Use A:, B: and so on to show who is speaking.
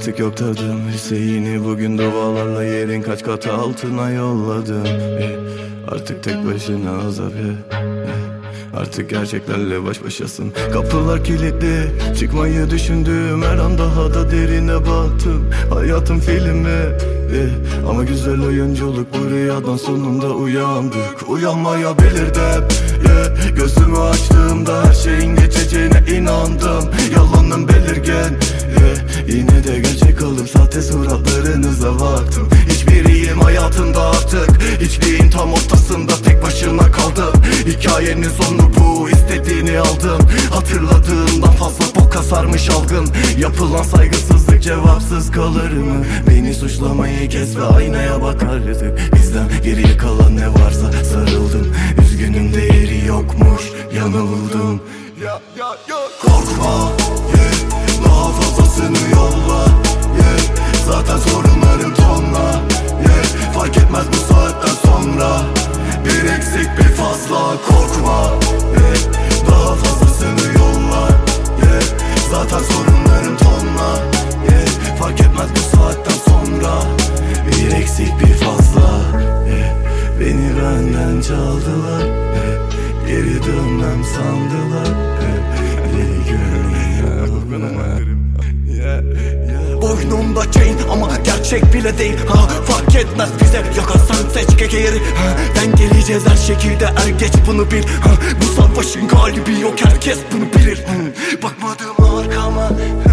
A: Artık yok tadım Hüseyin'i bugün dualarla yerin kaç kat altına yolladım. Artık tek başına azap Artık gerçeklerle baş başasın. Kapılar kilitli, çıkmayı düşündüm. Her an daha da derine battım. Hayatım filmi ama güzel oyunculuk. Bu rüyadan sonunda uyandık. Uyanmayabilirdim Gözümü açtığımda her şeyin geçeceğine inandım. Yalanım belirgin yine de gerçek oldum. Sahte suratlarınıza baktım. Hiçbiriyim hayatında artık. Hiçliğin tam ortasında tek başına kaldım. Hikayenin sonu bu, istediğini aldım. Hatırladığımdan fazla boka sarmış algın. Yapılan saygısızlık cevapsız kalır mı? Beni suçlamayı kes ve aynaya bak artık. Bizden geriye kalan ne varsa sarıldım. Üzgünüm değeri yokmuş, yanıldım. Korkma daha fazlasını yolla zaten sorunlarım tonla fark etmez bu saatten sonra. Bir eksik bir fazla. Korkma daha fazlasını yolla zaten sorunlarım tonla fark etmez bu saatten sonra. Bir eksik bir fazla. Beni benden çaldılar, geri dönmem sandılar. Boynumda chain ama gerçek bile değil. Fark etmez bize, yakarsan seç kekeri. Ben geleceğiz her şekilde, er geç bunu bil. Bu savaşın galibi yok, herkes bunu bilir. Bakmadım arkama